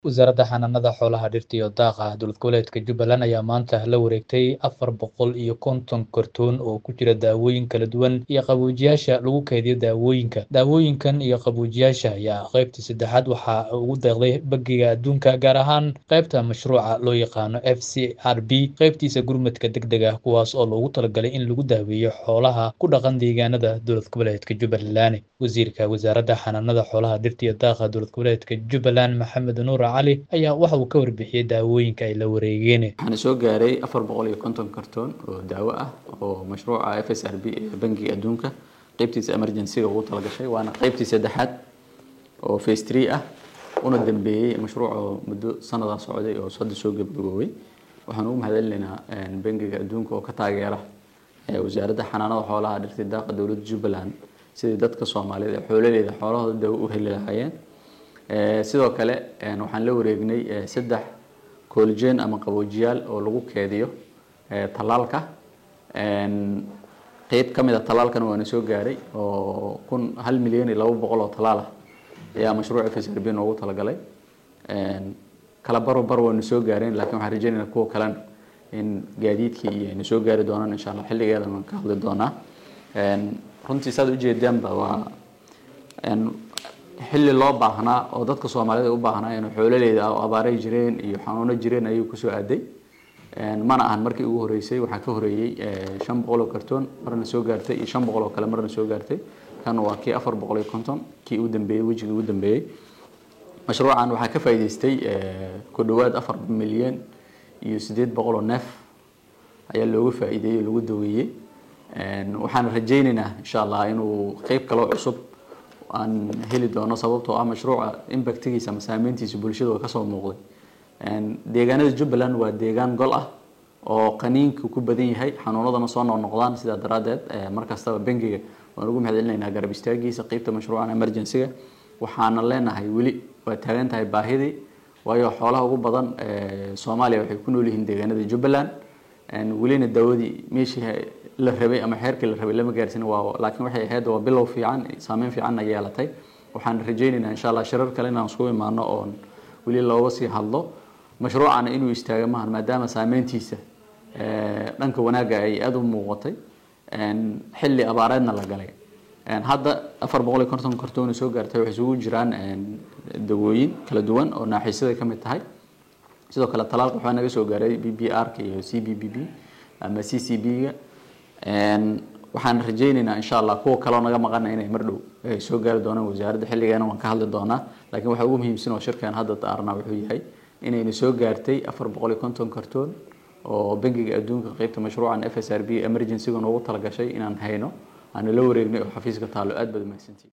Wasaaradda Xanaanada Xoolaha, Dhirta iyo Daaqa Dowlad Goboleedka Jubbaland ayaa maanta la wareegtay 450 kartoon oo ku jira daawooyin kala duwan iyo qaboojiyaasha lagu kaydiyo daawooyinka. Daawooyinkan iyo qaboojiyaasha ayaa qaybtii saddexaad waxaa ugu deeqday Bangiga Adduunka, gaar ahaan qaybta mashruuca loo yaqaano FCRB qaybtiisa gurmadka degdega ah, kuwaas oo loogu talagalay in lagu daaweeyo xoolaha ku dhaqan deegaanada dowlad goboleedka Jubbaland. Wasiirka Wasaaradda Xanaanada Xoolaha, Dhirta iyo Daaqa Dowlad Goboleedka Jubbaland, Maxamed Nuur Cali, ayaa waxa uu ka warbixiyay daawooyinka ay la wareegeen. waxaan soo gaaray 450 kartoon oo daawo ah oo mashruuca FSRB ee Bangiga Adduunka qaybtiisa emergency ugu talagashay, waana qaybtii saddexaad oo phase 3 ah una dambeeyay mashruuca muddo sanad socday oo hadda soo gabagaboobay. waxaan ugu mahadcelinaynaa Bangiga Adduunka oo ka taageera Wasaaradda Xanaanada Xoolaha, Dhirta iyo Daaqa Dowladda Jubbaland sidii dadka Soomaaliyeed ee xoolaheeda xoolahooda daawo u heli lahaayeen. sidoo kale waxaan la wareegnay 3 collagen ama qaboojiyaal oo lagu keydiyo talaalka. qayb kamid ah talaalkan waana soo gaaray oo 1 milyan iyo 200 oo talaal ah ayaa mashruuca FSRB noogu talagalay. kala baro waana soo gaareen, laakiin waxaan rajaynaynaa kuwa kale in gaadiidkii ay soo gaari doonaan insha Allah xilligeeda aan ka hadli doonaa. runtii saad u jeedaan waa xilli loo baahnaa oo dadka Soomaaliyeed u baahnaa xoolaheeda abaaray jireen iyo xanuuno jireen ayuu ku soo aaday. mana ahan markii ugu horeysay, waxaa ka horeeyay 500 kartoon marna soo gaartay iyo 500 oo kale marna soo gaartay. kan waa kii 450 kii ugu dambeeyay, wajiga ugu dambeeyay. mashruucan waxaa ka faa'iideystay ku dhawaad 4 milyan iyo 800 oo neef ayaa looga faa'iideeyay, lagu daweeyay. waxaan rajaynaynaa insha Allah inuu qayb kale cusub aan heli doono, sababtoo ah mashruuca impactgiisa ama saameyntiisa bulshada ka soo muuqday. deegaanada Jubbaland waa deegaan gol ah oo qaniinka ku badan yahay, xanuunadana soo noqdaan. sidaa daraadeed markastaba bangiga waan ugu mahadcelinaynaa garab istaagiisa qaybta mashruucan emergency-ga. waxaana leenahay weli waa taagan tahay baahidii, waayo xoolaha ugu badan Soomaaliya waxay ku nool yihiin deegaanada Jubbaland. welina daawadii meeshii la rabay ama xeerkii la rabay lama gaarsin, laakiin waxay ahayd waa bilow fiican, saameyn fiican ay yeelatay. waxaan rajaynaynaa insha Allah shirar kale inaan isku imaano oo weli looga sii hadlo mashruucan inuu istaago maahan, maadaama saameyntiisa dhanka wanaaga ay aad u muuqatay xilli abaareedna la galay. hadda 450 kartoon soo gaartay waxay isugu jiraan dawooyin kala duwan oo naaxisada ka mid tahay. sidoo kale talaalka waxaa naga soo gaaray BBR iyo CBBB ama CCB-ga. waxaan rajaynaynaa insha Allah kuwa kale oo naga maqan inay mar dhow soo gaari doonaan wasaaradda. xilligeena waan ka hadli doonaa, laakiin waxa ugu muhiimsan oo shirkan hadda taarna wuxuu yahay inay soo gaartay 450 kartoon oo Bangiga Adduunka qaybta mashruucan FSRB emergency-ga noogu talagashay inaan hayno, aan la wareegnay oo xafiiska taalo. aad baad mahadsantihiin.